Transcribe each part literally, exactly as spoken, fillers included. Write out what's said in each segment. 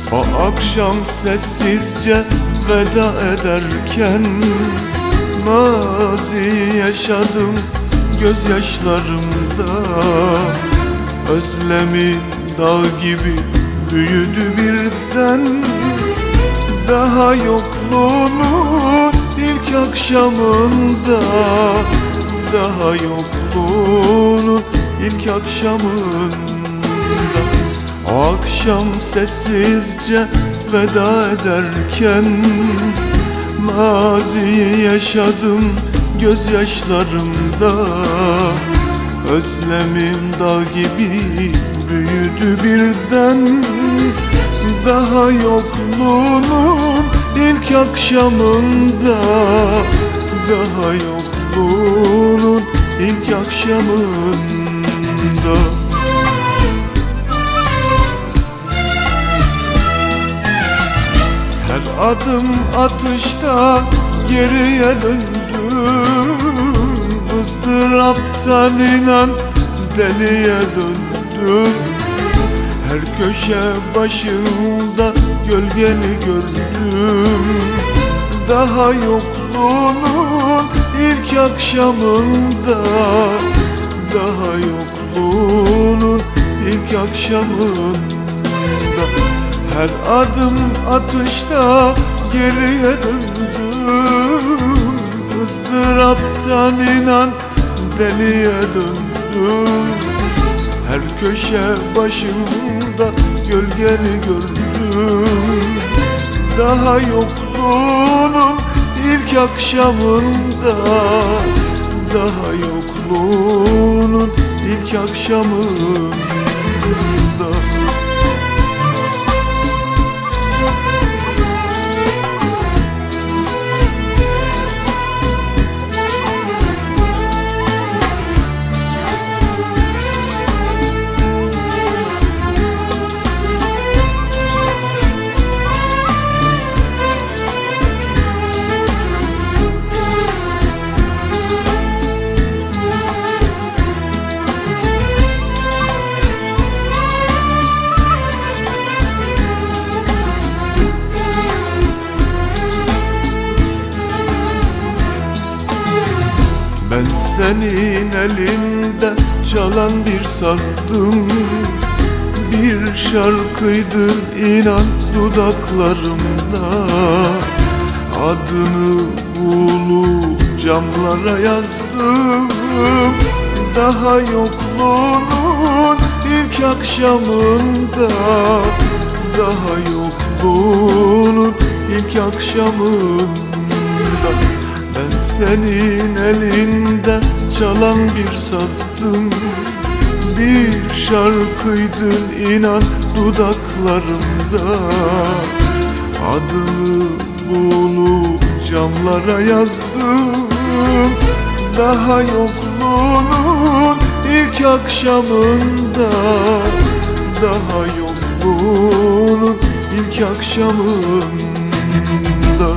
O akşam sessizce veda ederken maziyi yaşadım gözyaşlarımda. Özlemin dağ gibi büyüdü birden, daha yokluğunun ilk akşamında. Daha yokluğunun ilk akşamında. O akşam sessizce veda ederken maziyi yaşadım gözyaşlarımda. Özlemim dağ gibi büyüdü birden, daha yokluğunun ilk akşamında. Daha yokluğunun ilk akşamında. Her adım atışta geriye döndüm, ızdıraptan inan deliye döndüm. Her köşe başında gölgeni gördüm. Daha yokluğunun ilk akşamında. Daha yokluğunun ilk akşamında. Her adım atışta geriye döndüm, ızdıraptan inan deliye döndüm. Her köşe başımda gölgeni gördüm. Daha yokluğunun ilk akşamında. Daha yokluğunun ilk akşamında. Ben senin elinde çalan bir sazdım, bir şarkıydın inan dudaklarımda. Adını ulu camlara yazdım. Daha yokluğunun ilk akşamında. Daha yokluğunun ilk akşamında. Ben senin elinden çalan bir sazdım, bir şarkıydın inan dudaklarımda. Adını bunu camlara yazdım. Daha yokluğunun ilk akşamında. Daha yokluğunun ilk akşamında.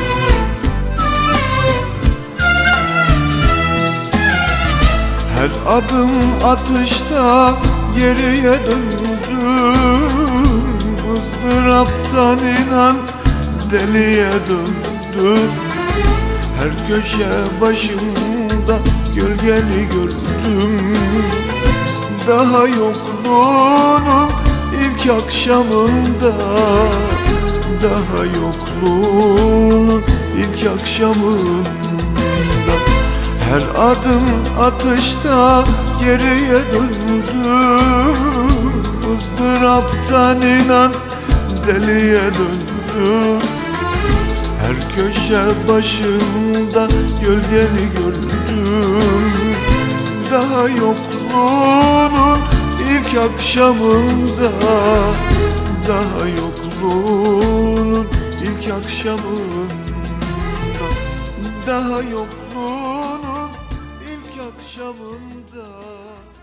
Her adım atışta geriye döndüm, ızdıraptan inan deliye döndüm. Her köşe başımda gölgeni gördüm. Daha yokluğunun ilk akşamında. Daha yokluğunun ilk akşamında. Her adım atışta geriye döndüm, ızdıraptan inan deliye döndüm. Her köşe başında gölgeni gördüm. Daha yokluğunun ilk akşamında. Daha yokluğunun ilk akşamında. Daha yokluğunun ilk akşamında.